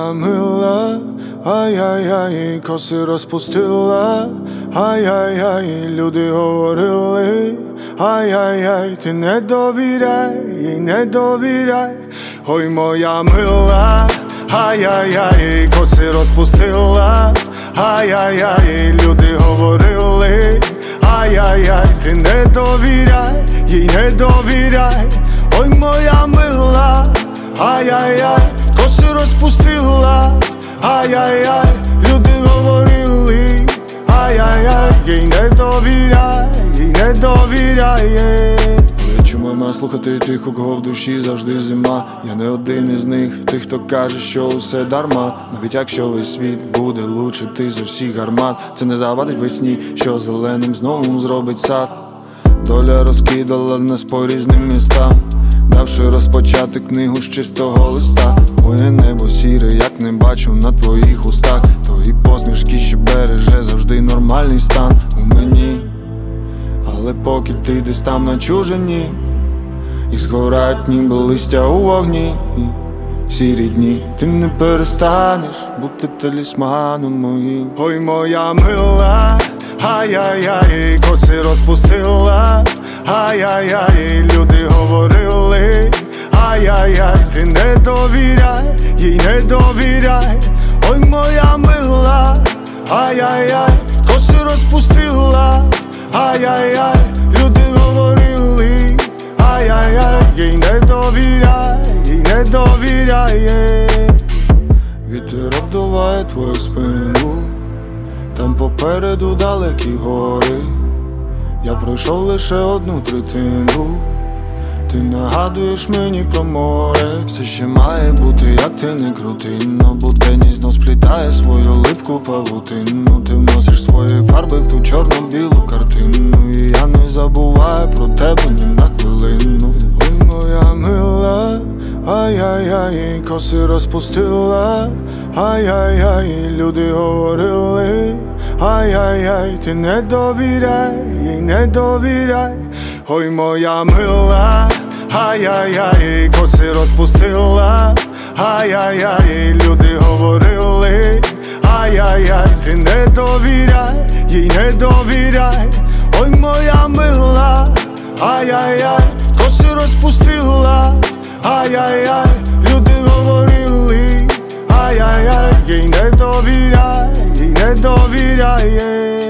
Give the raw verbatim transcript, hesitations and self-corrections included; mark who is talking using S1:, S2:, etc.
S1: моя мила, ай-яй-яй, коси розпустила, ай-яй-яй, люди говорили, ай-яй-яй, ти не довіряй, їй не довіряй. Ой, моя мила, ай-яй-яй, коси розпустила, ай-яй-яй, люди говорили, ай-яй-яй, ти не довіряй, їй не довіряй. Ой, моя мила, ай-яй-яй, коси розпустила, ай-яй-яй, люди говорили, ай-яй-яй, їй не довіряй, їй не довіряє. Чому має слухати тих, у кого в душі завжди зима? Я не один із них, тих, хто каже, що усе дарма. Навіть якщо весь світ буде лучше ти з усіх гармат, це не завадить весні, що зеленим знову зробить сад. Доля розкидала нас по різним містам, давши розпочати книгу з чистого листа. Моє небо сіре, як не бачу на твоїх устах, твої посмішки, що береже завжди нормальний стан у мені. Але поки ти десь там на чужині, і згорають ніби листя у вогні, сірі дні, ти не перестанеш бути талісманом моїм. Ой, моя мила, ай-яй-яй, коси розпустила, ай-яй-яй, люди говорили, ай-яй-яй, ти не довіряй, їй не довіряй. Ой, моя мила, ай-яй-яй, коси розпустила, ай-яй-яй, люди говорили, ай-яй-яй, їй не довіряй, їй не довіряє. Вітер обдуває твою спину, там попереду далекі гори. Я пройшов лише одну третину, ти нагадуєш мені про море. Все ще має бути, як ти не крути, но буденність знов сплітає свою липку павутину. Ти вносиш свої фарби в ту чорно-білу картину, і я не забуваю про тебе ні на хвилину. Ой, моя мила, ай-яй-яй, коси розпустила, ай-яй-яй, люди говорили, ай-яй-яй, ти не довіряй, їй не довіряй. Ой, моя мила, ай-яй-яй, коси розпустила, ай-яй-яй, люди говорили, ай-яй-яй, ти не довіряй, їй не довіряй. Ой, моя мила, ай-яй-яй, коси розпустила, ай-яй-яй, люди говорили, ай-яй-яй, їй не довіряй, їй не довіряє.